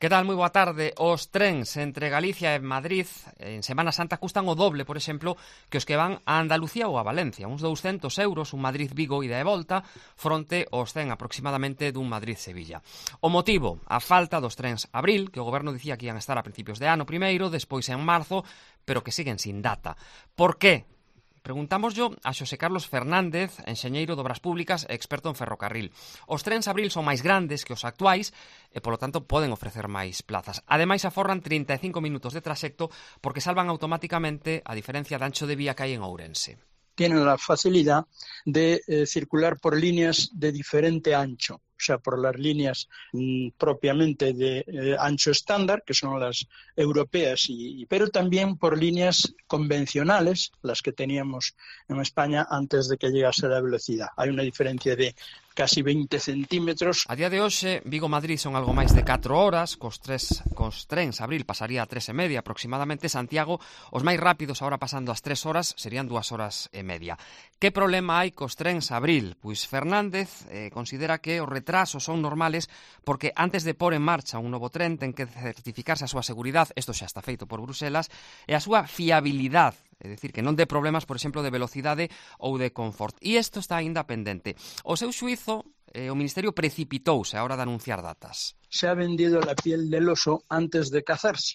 Que tal? Moi boa tarde. Os trens entre Galicia e Madrid en Semana Santa custan o doble, por exemplo, que os que van a Andalucía ou a Valencia. Uns 200 euros, un Madrid-Vigo ida e volta, fronte aos 100 aproximadamente dun Madrid-Sevilla. O motivo, a falta dos trens Abril, que o goberno dicía que ian estar a principios de ano primeiro, despois en marzo, pero que siguen sin data. Por qué? Preguntámoslo a Xosé Carlos Fernández, enxeñeiro de Obras Públicas e experto en ferrocarril. Os trens Abril son máis grandes que os actuais e, polo tanto, poden ofrecer máis plazas. Ademais, aforran 35 minutos de traxecto porque salvan automáticamente a diferencia de ancho de vía que hai en Ourense. Tienen la facilidad de circular por líneas de diferente ancho, o sea, por las líneas propiamente de ancho estándar, que son las europeas, pero también por líneas convencionales, las que teníamos en España antes de que llegase la velocidad. Hay una diferencia de casi 20 centímetros. A día de hoxe, Vigo-Madrid son algo máis de 4 horas, cos trens Abril pasaría a 3:30 aproximadamente. Santiago, os máis rápidos, agora pasando as 3 horas, serían 2 horas e media. Que problema hai cos trens Abril? Pois Fernández considera que os retrasos son normales porque antes de pôr en marcha un novo tren ten que certificarse a súa seguridade, isto xa está feito por Bruselas, e a súa fiabilidade, é dicir, que non dé problemas, por exemplo, de velocidade ou de confort. E isto está aínda pendente. O seu xuízo, o Ministerio precipitouse a hora de anunciar datas. Se ha vendido la piel del oso antes de cazarse.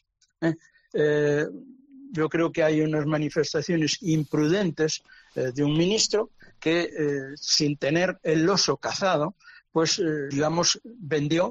Yo creo que hay unas manifestaciones imprudentes de un ministro que, sin tener el oso cazado, pues, digamos, vendió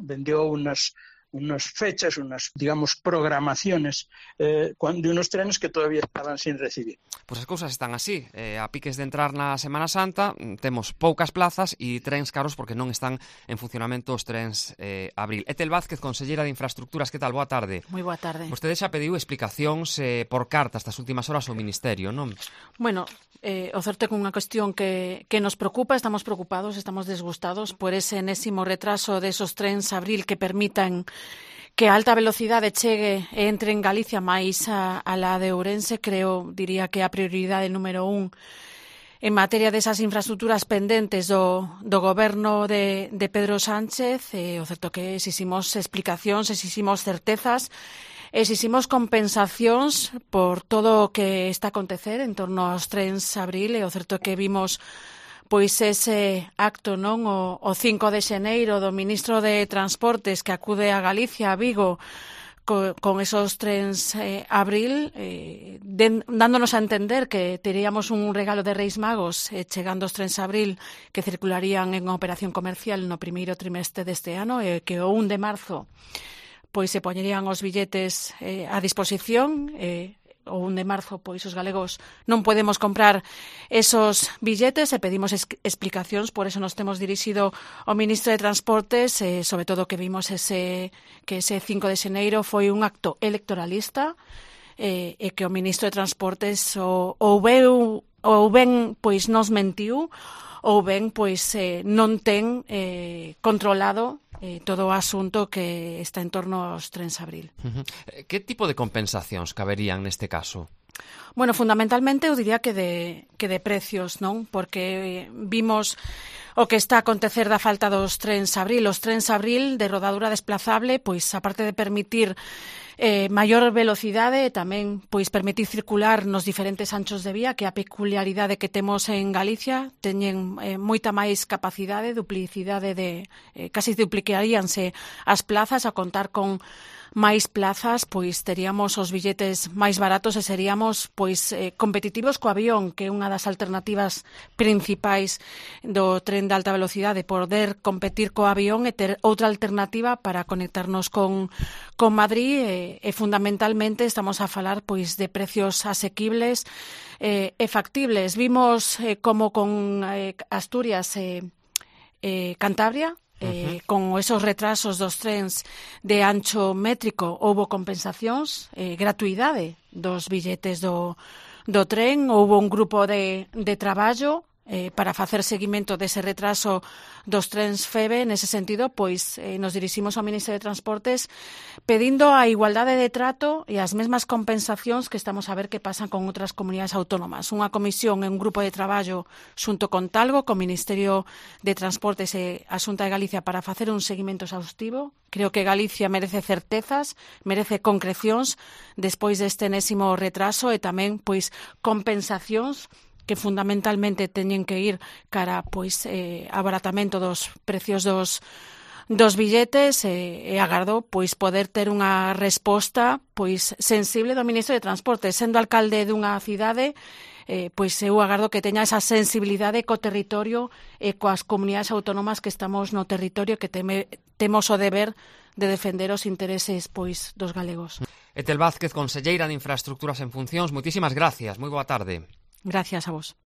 unas fechas, unas, digamos, programaciones de unos trenes que todavía estaban sin recibir. Pois as cousas están así. A piques de entrar na Semana Santa temos poucas plazas e trens caros porque non están en funcionamento os trens Abril. Etel Vázquez, conselleira de Infraestructuras, que tal? Boa tarde. Moi boa tarde. Vostede xa pediu explicacións por carta estas últimas horas ao Ministerio, non? Bueno, o certo é que unha cuestión que nos preocupa, estamos preocupados, estamos desgustados por ese enésimo retraso de esos trens Abril que permitan que a alta velocidade chegue e entre en Galicia máis a la de Ourense. Diría que a prioridade número 1 en materia desas infraestructuras pendentes do goberno de Pedro Sánchez. O certo que exiximos explicacións, exiximos certezas, exiximos compensacións por todo o que está a acontecer en torno aos trens Abril, e o certo que vimos pois ese acto, non, o 5 de xaneiro do ministro de Transportes que acude a Galicia, a Vigo, con esos trens Abril, dándonos a entender que teríamos un regalo de Reis Magos chegando os trens Abril que circularían en operación comercial no primeiro trimestre deste ano, e que o 1 de marzo pois se poñerían os billetes a disposición. O 1 de marzo, pois os galegos non podemos comprar esos billetes e pedimos explicacións, por eso nos temos dirixido ao ministro de Transportes, sobre todo que vimos que ese 5 de xaneiro foi un acto electoralista, e que o ministro de Transportes ou ben pois nos mentiu, ou ben pois non ten controlado todo o asunto que está en torno aos trens Abril. Que tipo de compensacións caberían neste caso? Bueno, fundamentalmente eu diría que de precios, non? Porque vimos o que está a acontecer da falta dos trens Abril. Os trens Abril de rodadura desplazable, pois aparte de permitir maior velocidade, tamén pois permitir circular nos diferentes anchos de vía, que a peculiaridade que temos en Galicia, teñen moita máis capacidade, duplicidade casi duplicaríanse as plazas. A contar con máis plazas, pois teríamos os billetes máis baratos e seríamos pois competitivos co avión, que é unha das alternativas principais do tren de alta velocidade, poder competir co avión e ter outra alternativa para conectarnos con Madrid, e fundamentalmente estamos a falar pois de precios asequibles e factibles. Vimos como con Asturias Cantabria, con esos retrasos dos trens de ancho métrico, houbo compensacións, gratuidade dos billetes do tren, houbo un grupo de traballo para facer seguimento dese retraso dos trens FEBE. Nese sentido, pois nos diriximos ao Ministerio de Transportes pedindo a igualdade de trato e as mesmas compensacións que estamos a ver que pasan con outras comunidades autónomas. Unha comisión e un grupo de traballo xunto con Talgo, co Ministerio de Transportes e a Xunta de Galicia para facer un seguimento exhaustivo. Creo que Galicia merece certezas, merece concrecións despois deste enésimo retraso e tamén pois compensacións que fundamentalmente teñen que ir cara pois abaratamento dos precios dos billetes e agardo pois poder ter unha resposta pois sensible do Ministro de Transporte. Sendo alcalde dunha cidade, pois eu agardo que teña esa sensibilidade co territorio e coas comunidades autónomas que estamos no territorio, que temos o deber de defender os intereses pois dos galegos. Etel Vázquez, conselleira de Infraestructuras en funcións, moitísimas gracias. Moi boa tarde. Gracias a vos.